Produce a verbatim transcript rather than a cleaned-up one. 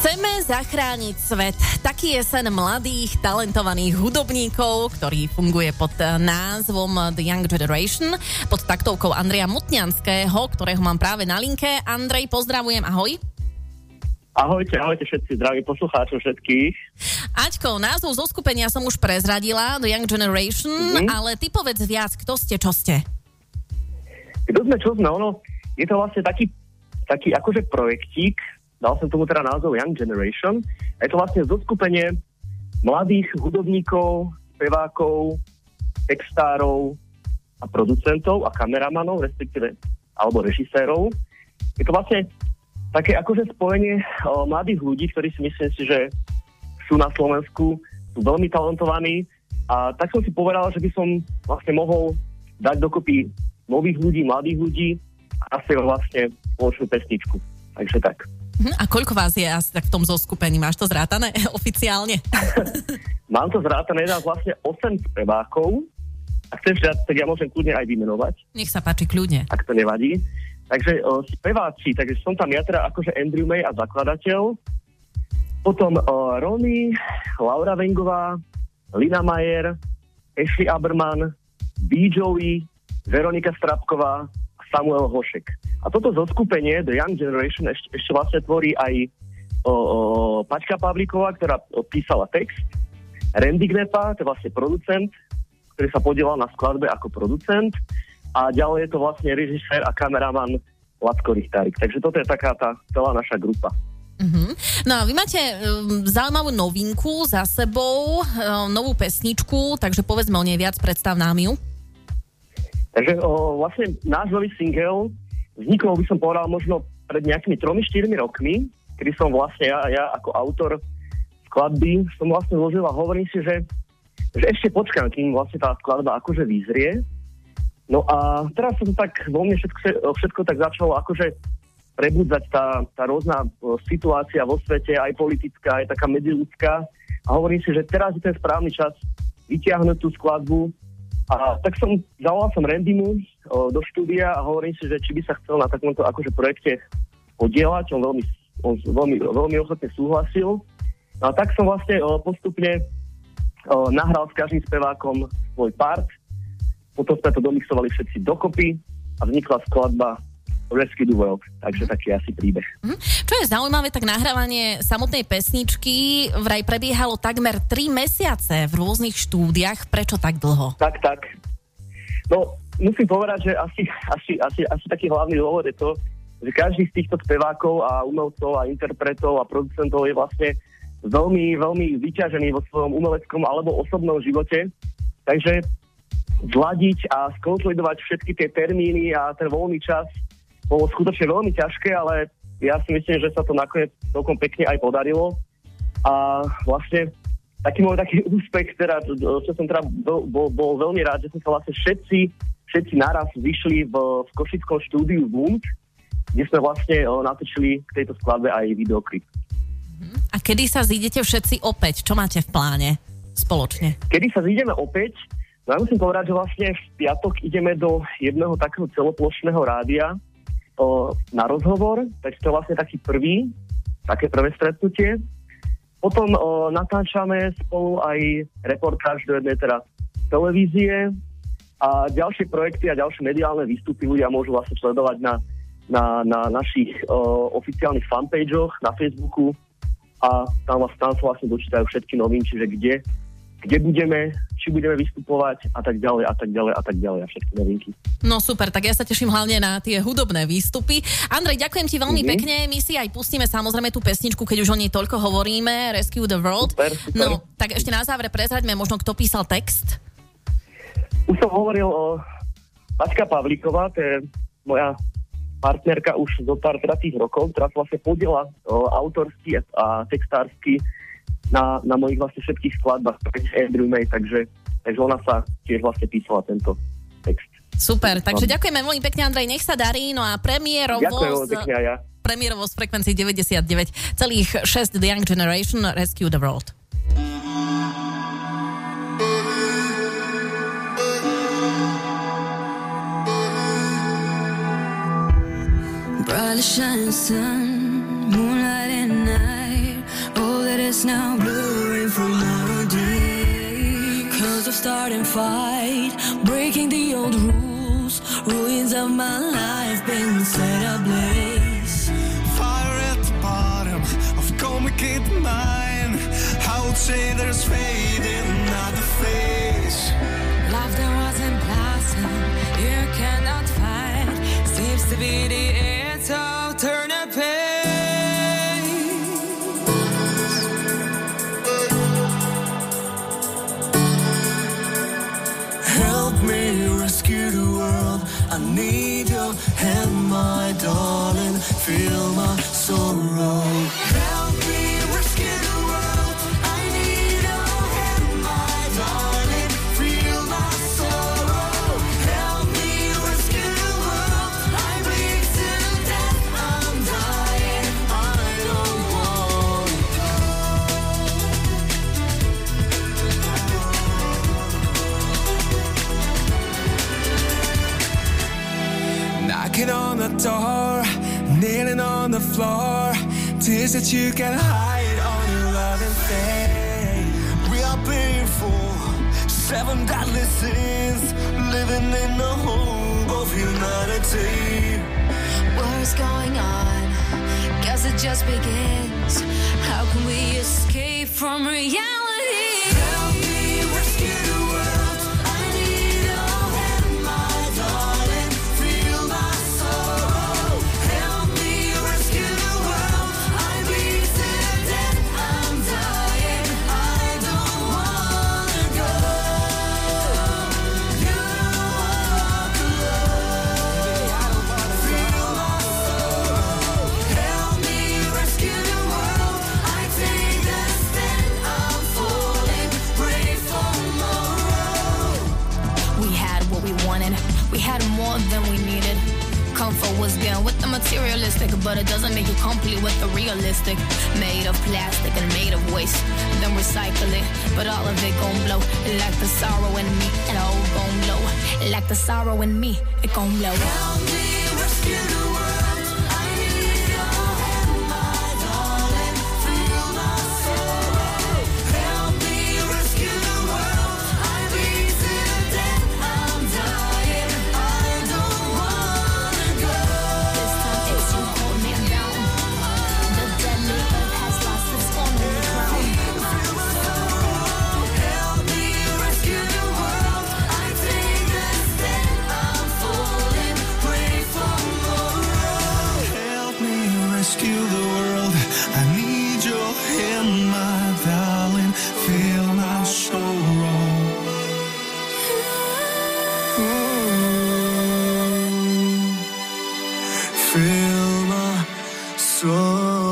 Chceme zachrániť svet. Taký je sen mladých, talentovaných hudobníkov, ktorý funguje pod názvom The Young Generation, pod taktovkou Andreja Mutňanského, ktorého mám práve na linke. Andrej, pozdravujem, ahoj. Ahojte, ahojte všetci, zdraví poslucháčov všetkých. Aťko, názov zo skupenia som už prezradila, The Young Generation, mm-hmm. ale ty povedz viac, kto ste, čo ste? Kto sme, čo sme, ono, je to vlastne taký, taký akože projektík, dal som tomu teda názov Young Generation, a je to vlastne zoskupenie mladých hudobníkov, spevákov, textárov a producentov a kameramanov, respektíve, alebo režisérov. Je to vlastne také akože spojenie o, mladých ľudí, ktorí si myslím si, že sú na Slovensku, sú veľmi talentovaní, a tak som si povedal, že by som vlastne mohol dať dokopy nových ľudí, mladých ľudí a si vlastne spoločnú pesničku. Takže tak. A koľko vás je asi tak v tom zoskupení? Máš to zrátané oficiálne? Mám to zrátané, dám vlastne osem spevákov. A chceš viac, tak ja môžem kľudne aj vymenovať. Nech sa páči, kľudne. Ak to nevadí. Takže o, speváci, takže som tam ja teda akože Andrew May a zakladateľ. Potom o, Rony, Laura Vengová, Lina Majer, Ashley Aberman, B. Joey, Veronika Strapková a Samuel Hošek. A toto zoskupenie, The Young Generation, ešte, ešte vlastne tvorí aj o, o, Paťka Pavlíková, ktorá písala text, Randy Gnepa, to je vlastne producent, ktorý sa podielal na skladbe ako producent, a ďalej je to vlastne režisér a kameraman Lacko Richtárik. Takže toto je taká tá celá naša grupa. Uh-huh. No a vy máte um, zaujímavú novinku za sebou, um, novú pesničku, takže povedzme o nej viac, predstav nám ju. Takže o, vlastne náš nový single vznikol, by som povedal, možno pred nejakými tromi štyrmi rokmi, kedy som vlastne ja, ja ako autor skladby som vlastne zložil a hovorím si, že, že ešte počkám, kým vlastne tá skladba akože vyzrie. No a teraz sa to tak vo mne všetko, všetko tak začalo akože prebudzať tá, tá rôzna situácia vo svete, aj politická, aj taká medziľudská. A hovorím si, že teraz je ten správny čas vytiahnuť tú skladbu. A tak som, zavolal som Randymu o, do štúdia a hovorím si, že či by sa chcel na takomto akože projekte podielať. On veľmi, on veľmi, veľmi ochotne súhlasil. No a tak som vlastne o, postupne o, nahral s každým spevákom svoj part. Potom sme to domixovali všetci dokopy a vznikla skladba Rescue the World. Takže taký asi príbeh. Mm. Čo je zaujímavé, tak nahrávanie samotnej pesničky vraj prebiehalo takmer tri mesiace v rôznych štúdiách. Prečo tak dlho? Tak, tak. No, musím povedať, že asi, asi, asi, asi taký hlavný dôvod je to, že každý z týchto spevákov a umelcov a interpretov a producentov je vlastne veľmi, veľmi vyťažený vo svojom umeleckom alebo osobnom živote. Takže zladiť a skonsolidovať všetky tie termíny a ten voľný čas bolo skutočne veľmi ťažké, ale ja si myslím, že sa to nakoniec celkom pekne aj podarilo. A vlastne taký môj taký úspech, teda, čo som teda bol, bol, bol veľmi rád, že sme sa vlastne všetci, všetci naraz vyšli v, v košickom štúdiu Bund, kde sme vlastne o, natočili k tejto skladbe aj videoklip. A kedy sa zídete všetci opäť? Čo máte v pláne spoločne? Kedy sa zídeme opäť? No ja musím povedať, že vlastne v piatok ideme do jedného takého celoplošného rádia o, na rozhovor, takže to je vlastne taký prvý, také prvé stretnutie. Potom o, natáčame spolu aj reportáž do jednej teda televízie a ďalšie projekty a ďalšie mediálne výstupy ľudia môžu vlastne sledovať na, na, na našich o, oficiálnych fanpageoch na Facebooku a tam, tam sa vlastne dočítajú všetky novinky, že kde kde budeme, či budeme vystupovať a tak ďalej a tak ďalej a tak ďalej a všetky novinky. No super, tak ja sa teším hlavne na tie hudobné výstupy. Andrej, ďakujem ti veľmi mm-hmm. pekne, my si aj pustíme samozrejme tú pesničku, keď už o nej toľko hovoríme, Rescue the World. Super, super. No, tak ešte na záver prezraďme možno, kto písal text. Už som hovoril o Paťka Pavlíková, to je moja partnerka už do pár teda tých rokov, ktorá sa vlastne podiela autorsky a textársky na, na mojich vlastne všetkých skladbách Andrew May, takže, takže ona sa tiež vlastne písala tento text. Super, takže ďakujeme veľmi pekne, Andrej, nech sa darí, no a premiérovo ďakujem pekne aj ja. Premiérovo z frekvencii deväťdesiatdeväť celých šesť The Young Generation Rescue the World. Brightly shining sun, moonlight at night. skies now blurring from melody. Cause of starting fight, breaking the old rules. Ruins of my life been set ablaze. Fire at the bottom of complicated mind. I would say there's fate in another face. Life that wasn't blossom, you cannot fight. Seems to be the end, so turn a page. Help me rescue the world. I need your hand, my darling. Feel my sorrow. Help me rescue the world. I need your hand, my darling. Feel my sorrow. Help me rescue the world. I bleed to death. I'm dying. I don't want to go. Knocking on the door, kneeling on the floor. Tears that you can hide on your loving face. We are painful, seven deadly sins, living in the hope of humanity. What's going on? Guess it just begins. How can we escape from reality? Help me rescue the world. I need your hand, my darling. Feel my sorrow. Help me rescue the world. I bleed to death. I'm dying. I don't wanna go. You walk alone. Feel my sorrow. Help me rescue the world. I take the stand. I'm falling. Pray for tomorrow. We had what we wanted. We had more than we needed. Comfort was there with the materialistic, but it doesn't make you complete with the realistic. Made of plastic and made of waste. Then recycle it, but all of it gon' blow. Like the sorrow in me, it all gon' blow. Like the sorrow in me, it gon' blow. Help me rescue the world. I need your hand, my darling. Feel my sorrow. Help me rescue the world. I bleed to death. I'm dying. I don't wanna go. This time it's you hold me down. The deadly earth has lost its only crown. Help me rescue the world. I take the stand. I'm falling. Pray for tomorrow. Help me rescue the world. I need your hand, my darling. Feel my sorrow. Feel my sorrow.